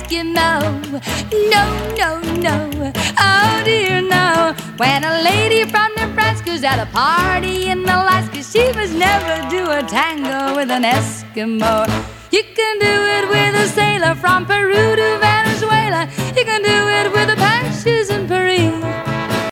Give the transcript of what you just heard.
Eskimo. No, no, no, oh dear no. When a lady from Nebraska's at a party in Alaska, she must never do a tango with an Eskimo. You can do it with a sailor from Peru to Venezuela. You can do it with a